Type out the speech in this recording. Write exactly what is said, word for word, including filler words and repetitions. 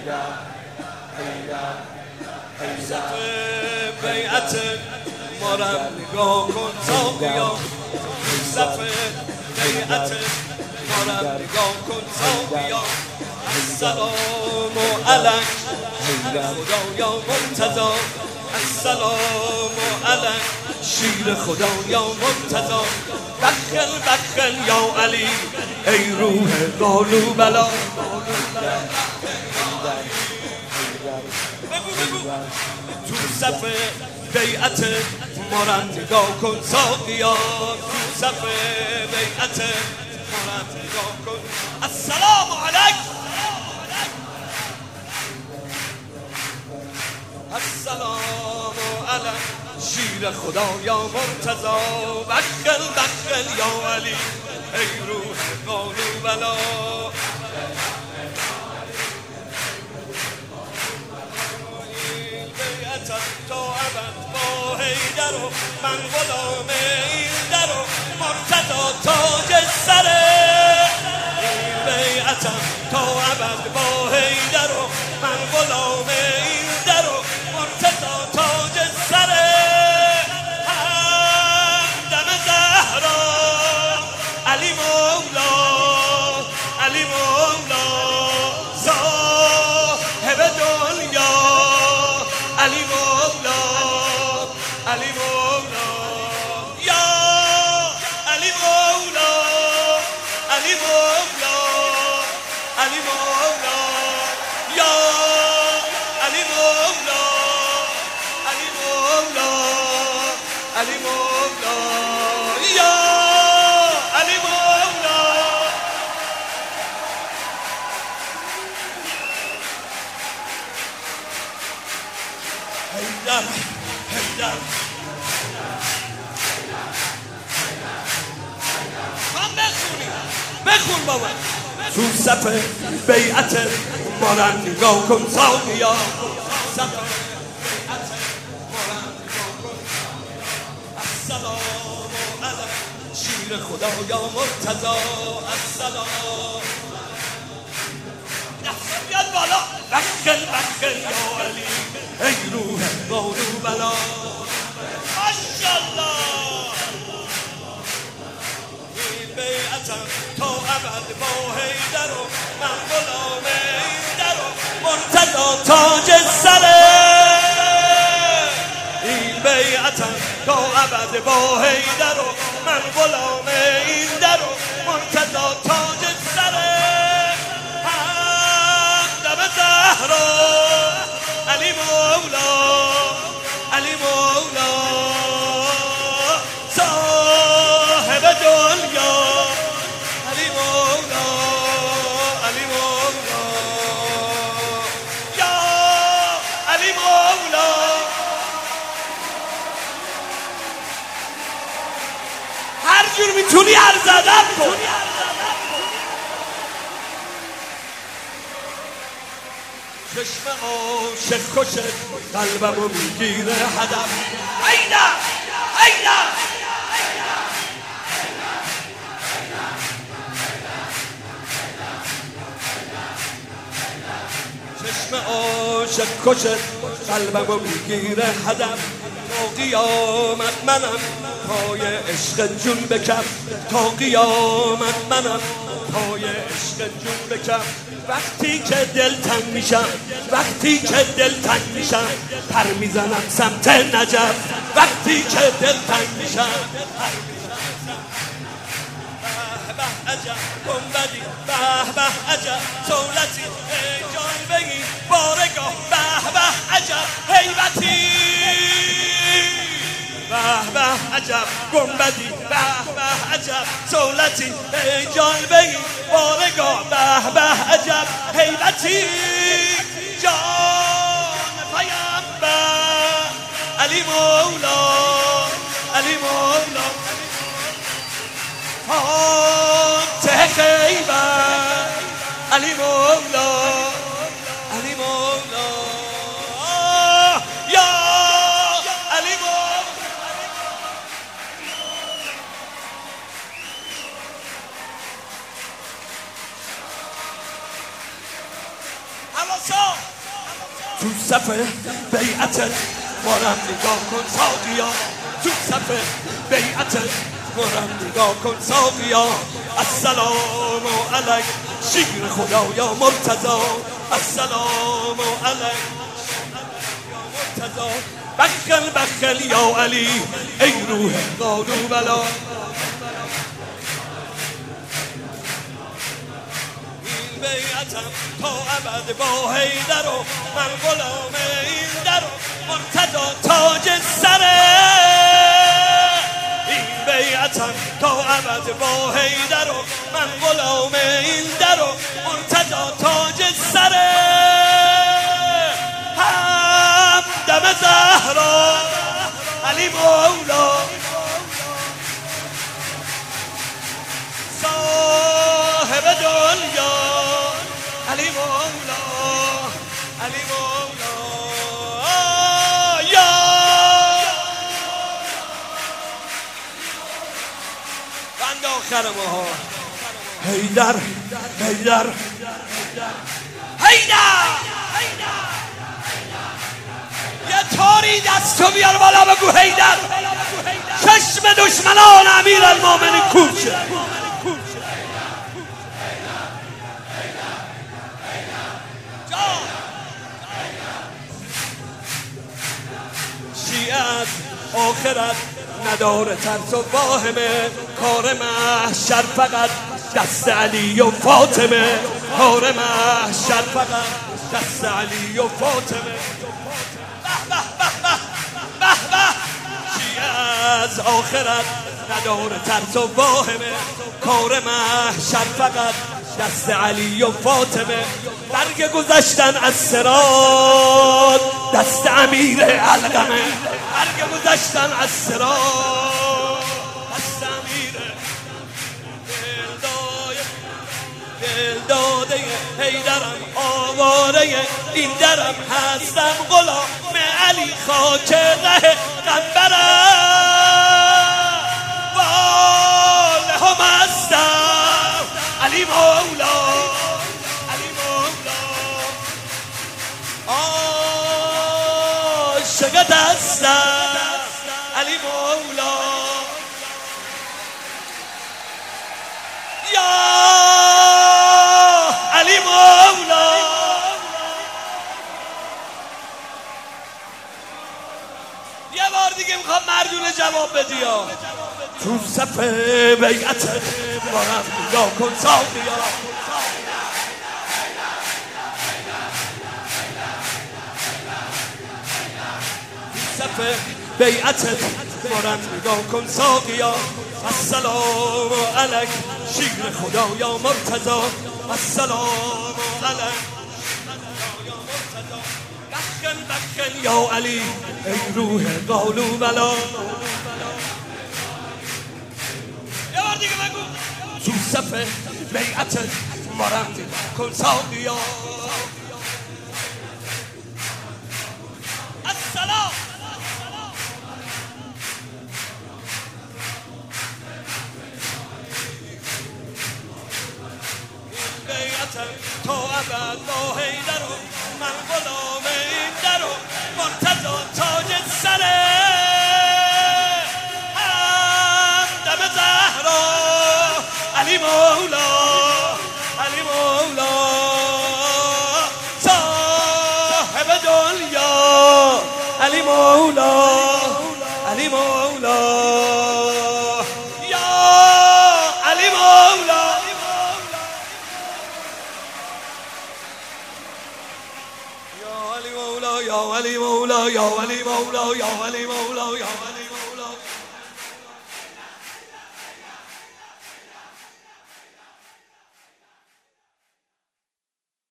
صف بیعت ما را نگاه کن ساقیا صف بیعت ما را نگاه کن ساقیا السلام علیک خدایا مرتضی السلام علیک شیر خدایا مرتضی بخل بخل یا علی ای روح قالو بلا بگو بگو تو صف بیعت ما را نگاه کن ساقیا تو صف بیعت ما را نگاه کن السلام علیک السلام علیک شیر خدا یا مرتضی بخل بخل یا علی ای روح قالو بلا تا ابد با حیدر و من غلام این در و مرتضی تاج سره این بیعتم تا ابد با حیدر و من غلام این در و مرتضی تاج سره همدم زهرا علی مولا علی مولا صاحب دنیا علی مولا علی مولا یا علی مولا علی مولا علی مولا یا علی مولا علی مولا علی مولا یا علی مولا حیدر حیدر من بخونی بخون بابا تو صف بیعت ما را نگاه کن ساقیا صف بیعت ما را نگاه کن السلام علیک شیر خدا یا مرتضی السلام دست بیاد بالا بخل بخل یا علی ای روح قالو بلا ماشاءالله این بیعتم تا ابد با حیدر و من غلام این در و مرتضی تاج سره این بیعتم تا ابد با حیدر و من غلام این در و مرتضی تاج سره همدم زهرا علی مولا علی مولا صاحب دنیا علی مولا علی مولا یا علی مولا هر جور میتونی عرض ادب کن چشم عاشق کشت قلبمو میگیره هدف اینا اینا چشم عاشق کشت قلبمو میگیره هدف تا قیامت منم پای عشق جون بکم تا قیامت منم پای عشق جون بکم وقتی که دل تنگ میشم وقتی که دل تنگ میشم پر میزنم سمت نجف وقتی که دل تنگ میشم پر میزنم به به عجب گنبدی به به عجب دولتی ای جان بگی بارگاه به به عجب هیبتی به به عجب گنبدی به به عجب دولتی ای جان بگی بارگاه به به عجب هیبتی جان پیامبر علی مولا علی مولا فاتح خیبر علی مولا علی مولا یا علی مولا تو صف بیعتت مارم نگاه کن ساقیا، تو صف بیعتت مارم نگاه کن ساقیا. السلام علیک شیر خدایا مرتضی، السلام علیک مرتضی. بخل بخل یا علی ای روح قالوا بلا. این بیعتم تا ابد با حیدر و من غلام این در و مرتضی تاج سره. این بیعتم تا ابد با حیدر و من غلام این در و مرتضی تاج سره. همدم زهرا علی مولا صاحب دنیا علی مولا علی مولا یا بند آخر ماها حیدر حیدر حیدر. یه طوری دستو بیار بالا بگو حیدر. چشم دشمنان امیر المومنین کوچه. شیعت آخرت نداره ترس و واهمه، کار محشر فقط دست علی و فاطمه، کار محشر فقط دست علی و فاطمه. به به به به به به. شیعت آخرت نداره ترس و واهمه، کار محشر فقط دست علی و فاطمه. برگ گذشتن از صراط دست امیر علقمه، برگ گذشتن از صراط دست امیر. دل داده حیدرم آواره این درم هستم غلام علی خاک ره قنبرم. واله هم هستم علی مولا علی مولا عاشقت هستم علی مولا یا علی مولا. یه بار دیگه میخوام مردونه جواب بدی ها. تو صف بیعتت مارم نگاه کن ساقیا، تو صف بیعتت مارم نگاه کن ساقیا. السلام علیک شیر خدایا مرتضی، السلام علیک یا مرتضی. بخل بخل یا علی ای روح قالوا بلا. یه بار دیگه بگو. تو صف بیعتت مارم نگاه کن ساقیا. السلام تا ابد با حیدر و من غلام این در و مرتضی تاج سره. همدم زهرا علی مولا علی مولا صاحب دنیا علی مولا علی مولا یا علی مولا. یا علی مولا یا علی مولا یا علی مولا یا علی مولا یا علی